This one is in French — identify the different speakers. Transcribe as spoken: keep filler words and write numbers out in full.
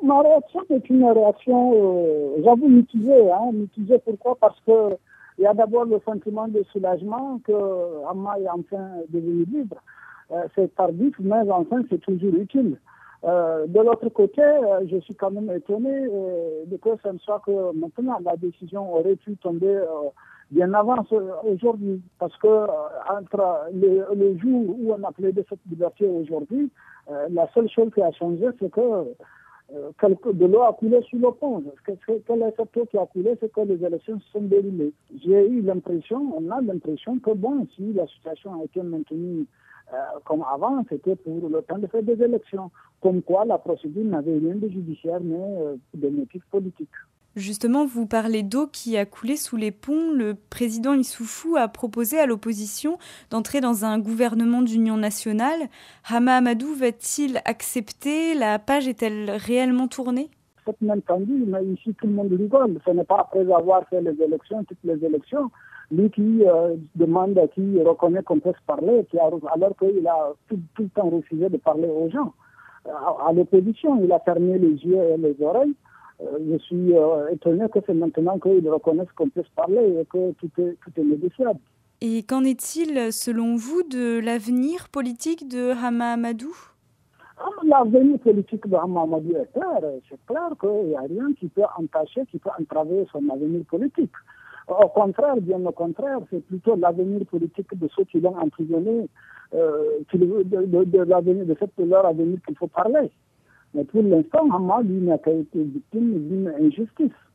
Speaker 1: Ma réaction est une réaction, euh, j'avoue, mitigée. Hein, mitigée pourquoi? Parce que il y a d'abord le sentiment de soulagement que Hama est enfin devenu libre. Euh, c'est tardif, mais enfin c'est toujours utile. Euh, de l'autre côté, euh, je suis quand même étonné euh, de que ce ne soit que maintenant. La décision aurait pu tomber euh, bien avant aujourd'hui. Parce que euh, entre le, le jour où on a plaidé cette liberté aujourd'hui, euh, la seule chose qui a changé, c'est que euh, quelque, de l'eau a coulé sur le pont. Quelle est cette eau qui a coulé? C'est que les élections se sont déroulées. J'ai eu l'impression, on a l'impression que bon, si la situation a été maintenue Euh, comme avant, c'était pour le temps de faire des élections. Comme quoi, la procédure n'avait rien de judiciaire, mais euh, de motifs politiques.
Speaker 2: Justement, vous parlez d'eau qui a coulé sous les ponts. Le président Issoufou a proposé à l'opposition d'entrer dans un gouvernement d'union nationale. Hama Amadou va-t-il accepter? La page est-elle réellement tournée?
Speaker 1: C'est même tendu, mais ici tout le monde rigole. Ce n'est pas après avoir fait les élections, toutes les élections, lui qui euh, demande, qui reconnaît qu'on peut se parler, qui a, alors qu'il a tout, tout le temps refusé de parler aux gens. À, à l'opposition, il a fermé les yeux et les oreilles. Euh, je suis euh, étonné que c'est maintenant qu'il reconnaisse qu'on peut se parler et que tout est, tout est négociable.
Speaker 2: Et qu'en est-il, selon vous, de l'avenir politique de Hama Amadou?
Speaker 1: L'avenir politique de Hama Amadou est clair. C'est clair qu'il n'y a rien qui peut entacher, qui peut entraver son avenir politique. Au contraire, bien au contraire, c'est plutôt l'avenir politique de ceux qui l'ont emprisonné, euh, de, de, de, l'avenir, de, cette, de leur avenir qu'il faut parler. Mais pour l'instant, Hama, lui, n'a pas été victime d'une injustice.